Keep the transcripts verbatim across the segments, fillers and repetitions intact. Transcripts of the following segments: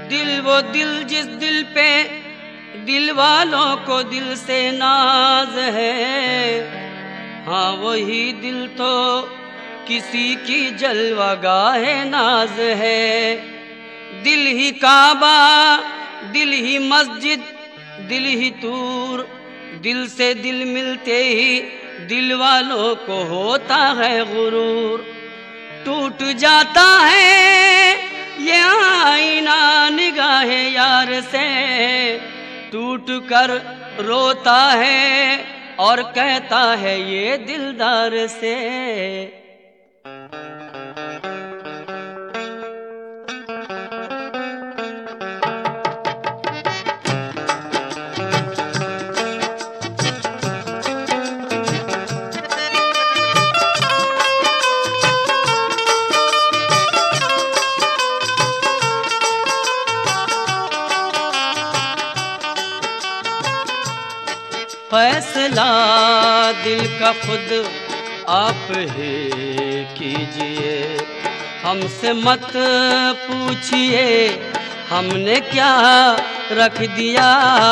दिल वो दिल जिस दिल पे दिल वालों को दिल से नाज है, हाँ वही दिल तो किसी की जलवागाह नाज है। दिल ही काबा, दिल ही मस्जिद, दिल ही तूर, दिल से दिल मिलते ही दिल वालों को होता है गुरूर। टूट जाता है ये आईना निगाह यार से, टूट कर रोता है और कहता है ये दिलदार से। फैसला दिल का खुद आप ही कीजिए, हमसे मत पूछिए हमने क्या रख दिया।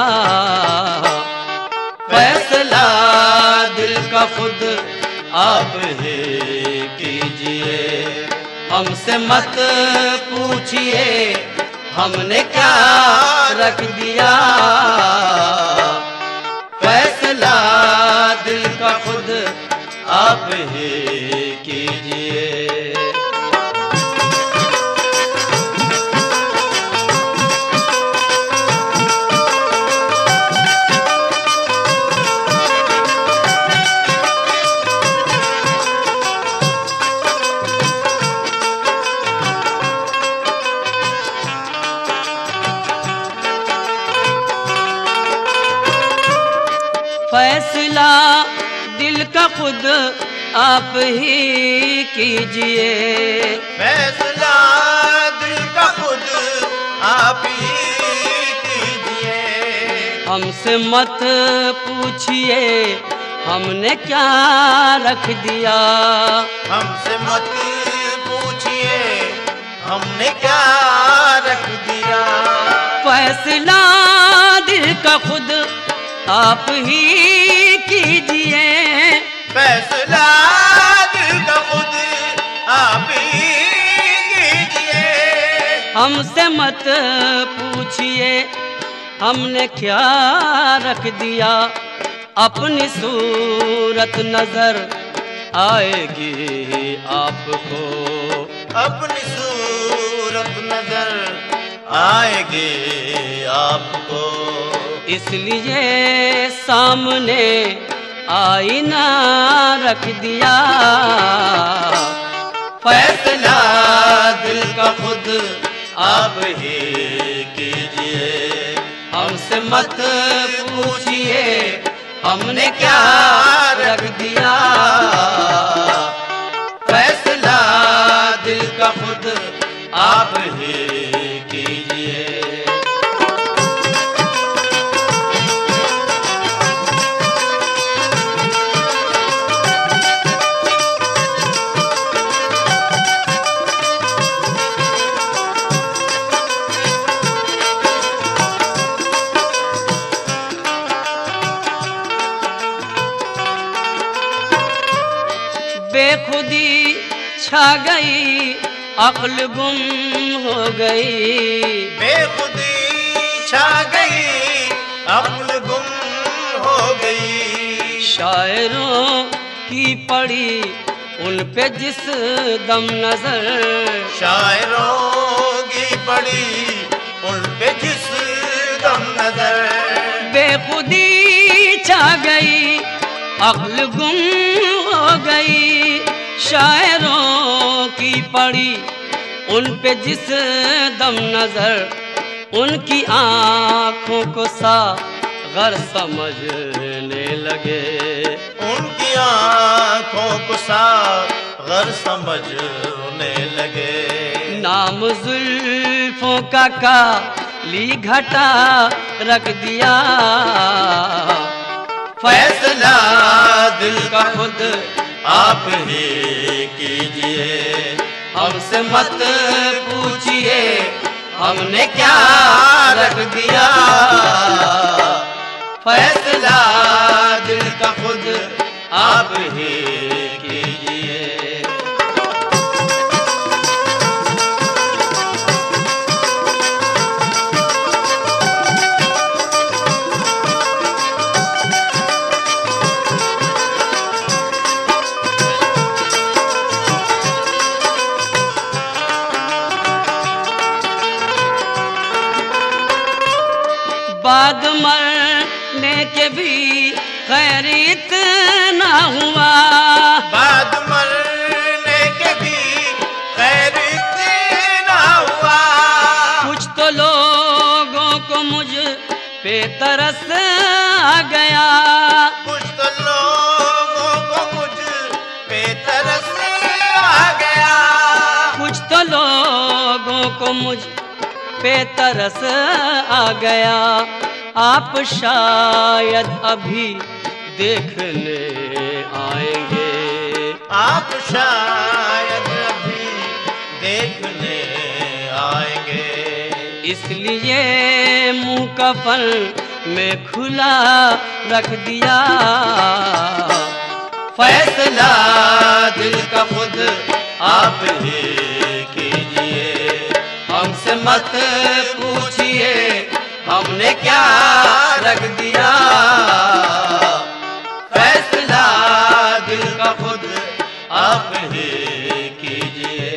फैसला दिल का खुद आप ही कीजिए, हमसे मत पूछिए हमने क्या रख दिया। फैसला दिल का खुद आप ही कीजिए। फैसला दिल का खुद आप ही कीजिए, फैसला दिल का खुद आप ही कीजिए। हमसे मत पूछिए हमने क्या रख दिया। हमसे मत पूछिए हमने क्या रख दिया। फैसला दिल का खुद आप ही कीजिए, फैसला दिल का खुद आप ही कीजिए। हमसे मत पूछिए हमने क्या रख दिया। अपनी सूरत नजर आएगी आपको, अपनी सूरत नजर आएगी आपको। इसलिए सामने आईना रख दिया। फैसला दिल का खुद आप ही कीजिए, हमसे मत पूछिए हमने क्या रख दिया। फैसला दिल का खुद आप ही कीजिए। बेखुदी छा गई अक्ल गुम हो गई, बेखुदी छा गई अक्ल गुम हो गई। शायरों की पड़ी उन पे जिस दम नजर, शायरों की पड़ी उन पे जिस दम नजर। बेखुदी छा गई अक्ल गुम हो गई, शायरों की पड़ी उन पे जिस दम नजर। उनकी आँखों को सागर समझने लगे, उनकी आँखों को सागर समझने लगे। नाम जुल्फों का काली घटा रख दिया। फैसला दिल का खुद आप ही कीजिए, हमसे मत पूछिए हमने क्या रख दिया। फैसला दिल का खुद आप ही कीजिए। बाद मरने के भी खैर इतना हुआ। बाद मरने के भी खैर इतना हुआ। कुछ तो लोगों को मुझ पे तरस आ गया। कुछ तो लोगों को मुझ पे तरस आ गया। कुछ तो लोगों को मुझ पे तरस आ गया। आप शायद अभी देखने आएंगे। आप शायद अभी देखने आएंगे। इसलिए मुंह कफन में खुला रख दिया। फैसला दिल का खुद आप ही कीजिए। हमसे मत पूछिए हमने क्या रख दिया। फैसला दिल का खुद आप ही कीजिए।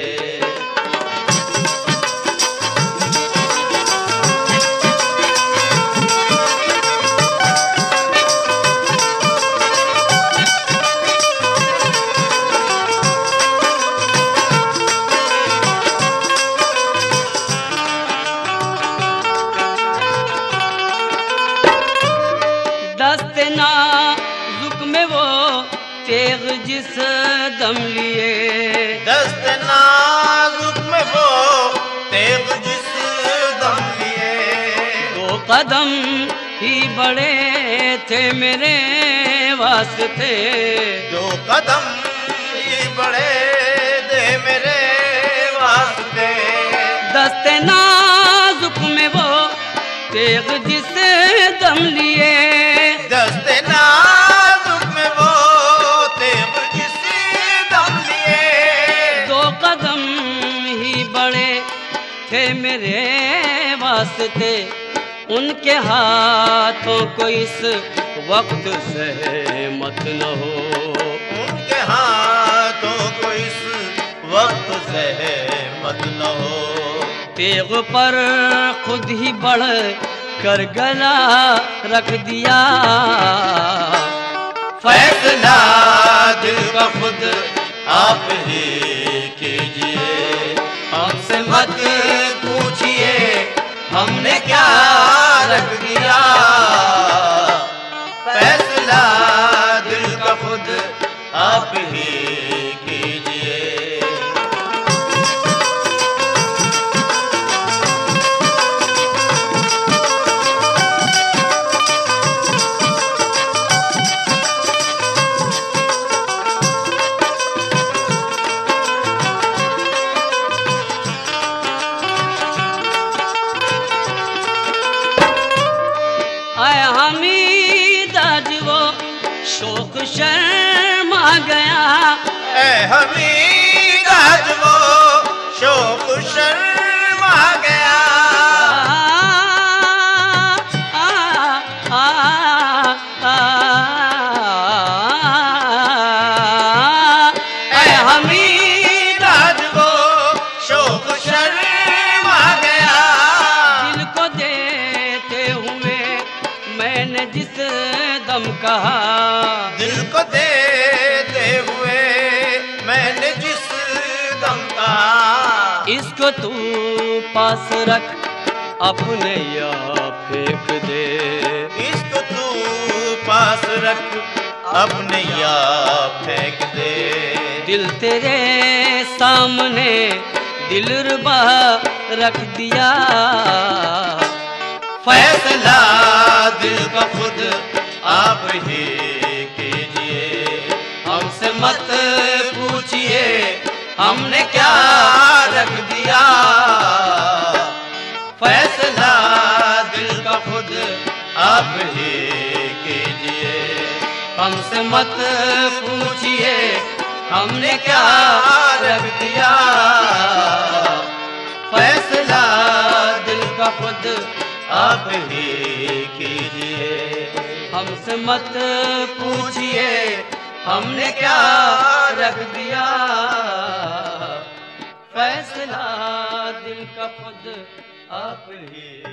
दस्ते नाजुक में वो तेग जिस दम लिए। दस्त नाजुक में वो तेग जिस दम लिए। दो कदम ही बड़े थे मेरे वास्ते। दो कदम ही बड़े दे मेरे वास्ते। दस्ते नाजुक में वो तेग जिस दम लिए। दस्ते नाजुक में वो तेग जिस दम लिए। दो कदम ही बड़े थे मेरे वास्ते। उनके हाथों को इस वक्त सहमत न हो। उनके हाथों को इस वक्त सहमत न हो। तेग पर खुद ही बढ़ कर गला रख दिया। फैसला दिल का खुद आप ही कीजिए। हमसे मत पूछिए हमने क्या रख दिया। फैसला दिल का खुद आप ही कीजिए। आय हमीद आज वो शोक शर्मा गया। ऐ हमीद आज वो शोक शर्मा गया। आ, आ, आ, ऐ हमीद आज वो शोक शर्मा गया। दिल को देते हुए मैंने जिस दम कहा। दिल को देते हुए मैंने जिस दम कहा। इसको तू पास रख अपने या फेंक दे। इसको तू पास रख अपने या फेंक दे। दिल तेरे सामने दिलरुबा रख दिया। फैसला दिल का खुद आप ही कीजिए। हमसे मत पूछिए हमने क्या रख दिया। हमसे मत पूछिए हमने क्या रख दिया, फैसला दिल का खुद आप ही कीजिए। हमसे मत पूछिए हमने क्या रख दिया, फैसला दिल का खुद आप ही